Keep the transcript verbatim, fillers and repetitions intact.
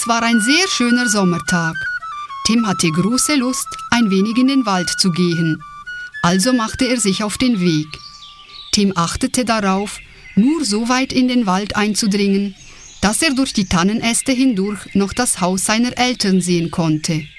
war ein sehr schöner Sommertag. Tim hatte große Lust, ein wenig in den Wald zu gehen. Also machte er sich auf den Weg. Tim achtete darauf, nur so weit in den Wald einzudringen, dass er durch die Tannenäste hindurch noch das Haus seiner Eltern sehen konnte.